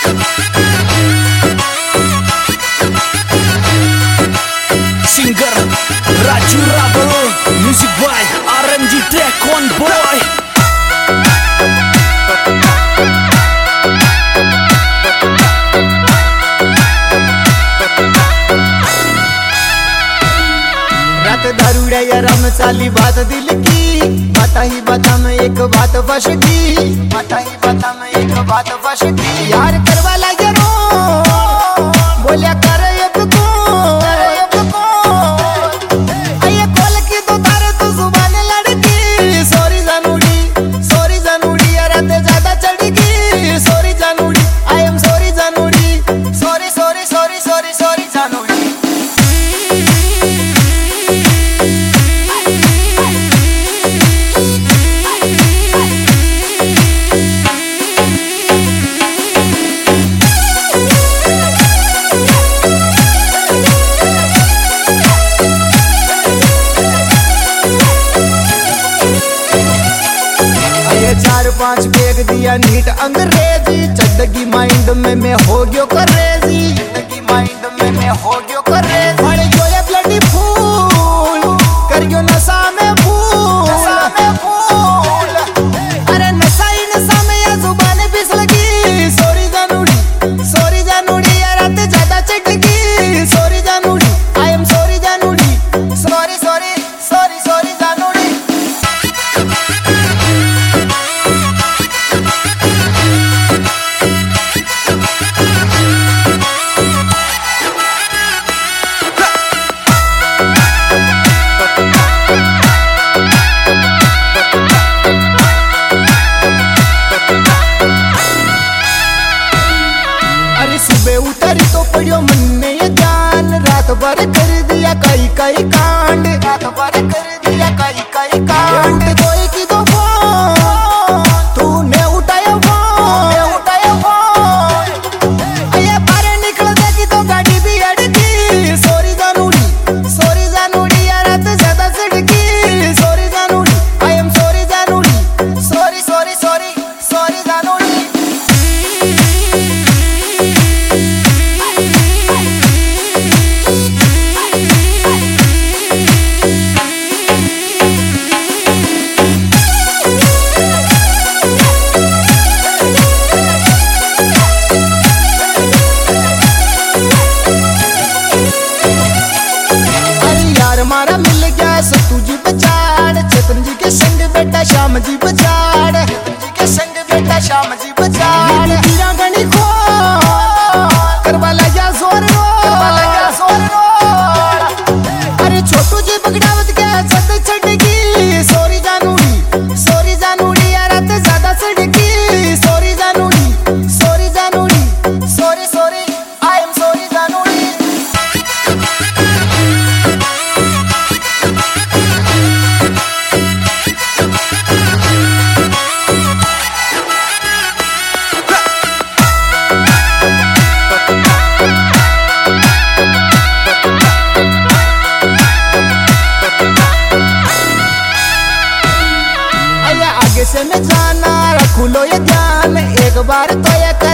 Singer Raju Rabo, music by RMG Dragon Boy. रात दारूड़ा या राम चाली बात दिल की, बाता ही बाता में एक बात फंस गई, बाता ही बाता में एक बात फंस गई। यार करवा लगे रो बोलिया कर चार पांच बेग दिया नीट अंग्रेजी, चंदगी माइंड में मैं हो गयो करेजी, चंदगी माइंड में मैं हो गयो करेजी। बड़े जोया ब्लडी फूल कर गयो नशा में फूल, नशा में फूल। अरे नशा ही नशा में या जुबान फिसल गई, सॉरी जानूड़ी यार रात ज्यादा चढ़ गई, सॉरी जानूड़ी आई एम सॉरी जानूड़ी, सॉरी सॉरी सॉरी सॉरी जानूड़ी। सुबह उतरी तो पड़ियो मन में ये जान, रात भर कर दिया कई कई कांड, रात भर कर दिया कई कई कांड। कोई की तो फोन तूने उठाया फोन, मैं उठाया फोन। अये बाहर निकल जाती तो गाड़ी भी अड़की, सॉरी जानूड़ी यार रात ज्यादा सड़की, सॉरी जानूड़ी आई एम सॉरी जानूड़ी, सॉरी सॉरी सॉरी सॉरी जानूड़ी। मारा मिल गया सत्तू जी बजाड़, चेतन जी के संग बेटा श्याम जी बजाड़, चेतन जी के संग बेटा श्याम जी बजाड़। हीरा गणी को करवा लगा जोर रो, करवा लगा जोर रो। अरे छोटू जी बगड़ावत के जद चढ़गी, सॉरी जानूड़ी यार रात ज्यादा सड़गी, सॉरी जानूड़ी sorry sorry I am sorry जानूड़ी। आगे से मैं जाना रखू लो ये ध्यान, एक बार तो ये